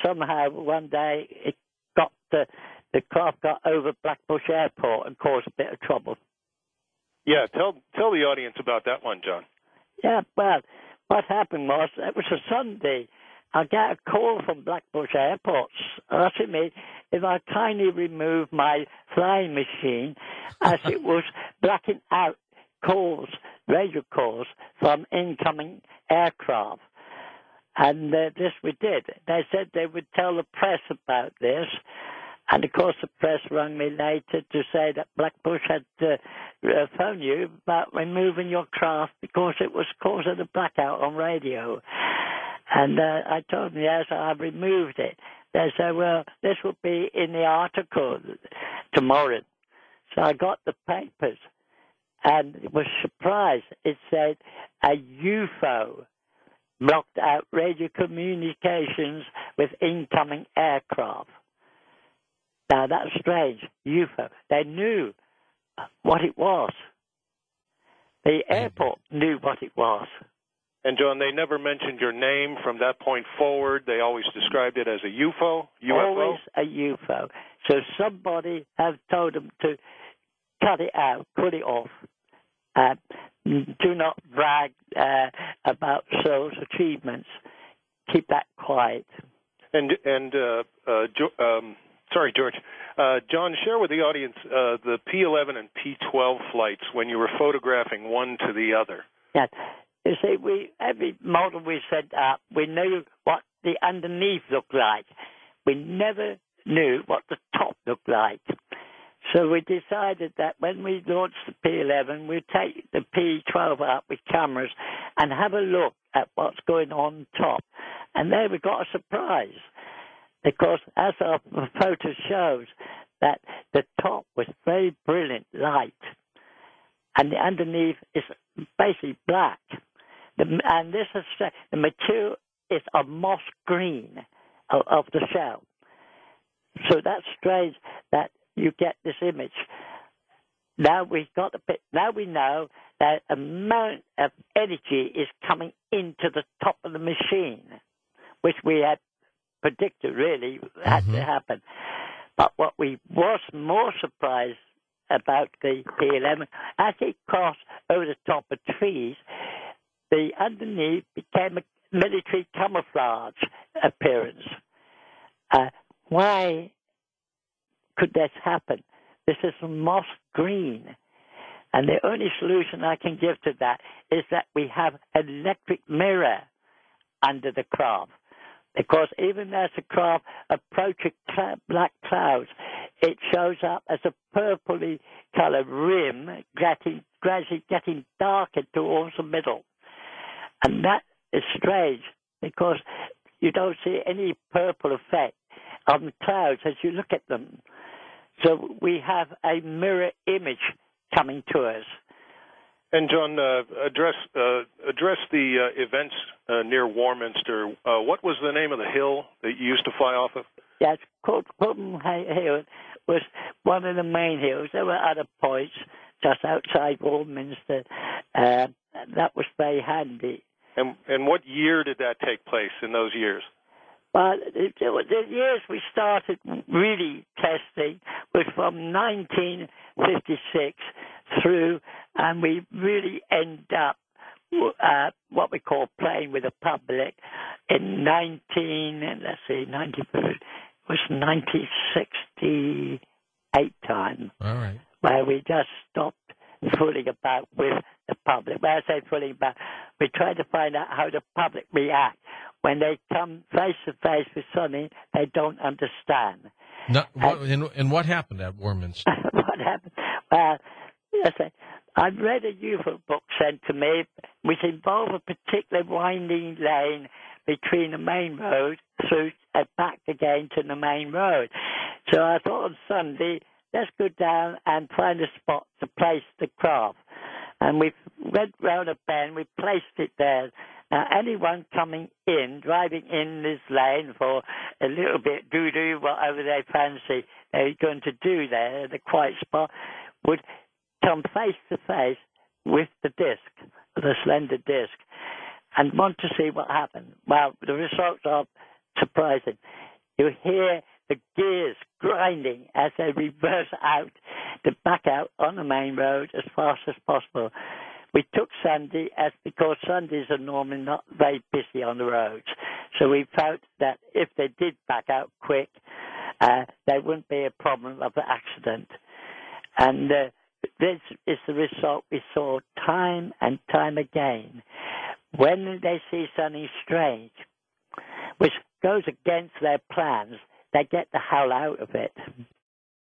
somehow one day the craft got over Blackbush Airport and caused a bit of trouble. Yeah, tell the audience about that one, John. Yeah, well, what happened was, it was a Sunday. I got a call from Blackbush Airport asking me if I kindly remove my flying machine as it was blacking out radio calls from incoming aircraft. And this we did. They said they would tell the press about this. And, of course, the press rang me later to say that Blackbush had phoned you about removing your craft because it was causing a blackout on radio. And I told them, yes, I removed it. They said, well, this will be in the article tomorrow. So I got the papers and was surprised. It said a UFO blocked out radio communications with incoming aircraft. Now, that's strange. UFO. They knew what it was. The airport knew what it was. And, John, they never mentioned your name from that point forward. They always described it as a UFO? Always a UFO. So somebody has told them to cut it out, cut it off. Do not brag about those achievements. Keep that quiet. Sorry, George. John, share with the audience the P-11 and P-12 flights when you were photographing one to the other. Yeah. You see, every model we set up, we knew what the underneath looked like. We never knew what the top looked like. So we decided that when we launched the P-11, we'd take the P-12 up with cameras and have a look at what's going on top. And there we got a surprise. Because as our photo shows, that the top was very brilliant light, and the underneath is basically black. And this is the material is a moss green of the shell. So that's strange that you get this image. Now we know that amount of energy is coming into the top of the machine, which we had predicted really had to happen. But what we was more surprised about the P-11, as it crossed over the top of trees, the underneath became a military camouflage appearance. Why could this happen? This is moss green. And the only solution I can give to that is that we have an electric mirror under the craft. Because even as the craft approaches black clouds, it shows up as a purpley colored rim, gradually getting darker towards the middle. And that is strange, because you don't see any purple effect on the clouds as you look at them. So we have a mirror image coming to us. And John, address the events near Warminster. What was the name of the hill that you used to fly off of? Yeah, it's called Clutton Hill. It was one of the main hills. There were other points just outside Warminster. That was very handy. And what year did that take place in those years? Well, the years we started really testing was from 1956 through, and we really end up what we call playing with the public in 1968 time. All right. Where we just stopped fooling about with the public. When I say fooling about, we try to find out how the public react when they come face to face with something they don't understand. No, and what happened at Warminster? What happened? Well, I read a UFO book sent to me, which involved a particular winding lane between the main road through and back again to the main road. So I thought on Sunday, let's go down and find a spot to place the craft. And we went round a bend, we placed it there. Now, anyone coming in, driving in this lane for a little bit, do whatever they fancy they're going to do there, the quiet spot, would come face to face with the disc, the slender disc, and want to see what happened. Well, the results are surprising. You hear the gears grinding as they reverse out to back out on the main road as fast as possible. We took Sunday because Sundays are normally not very busy on the roads. So we felt that if they did back out quick, there wouldn't be a problem of the accident. And this is the result we saw time and time again. When they see something strange, which goes against their plans, they get the hell out of it.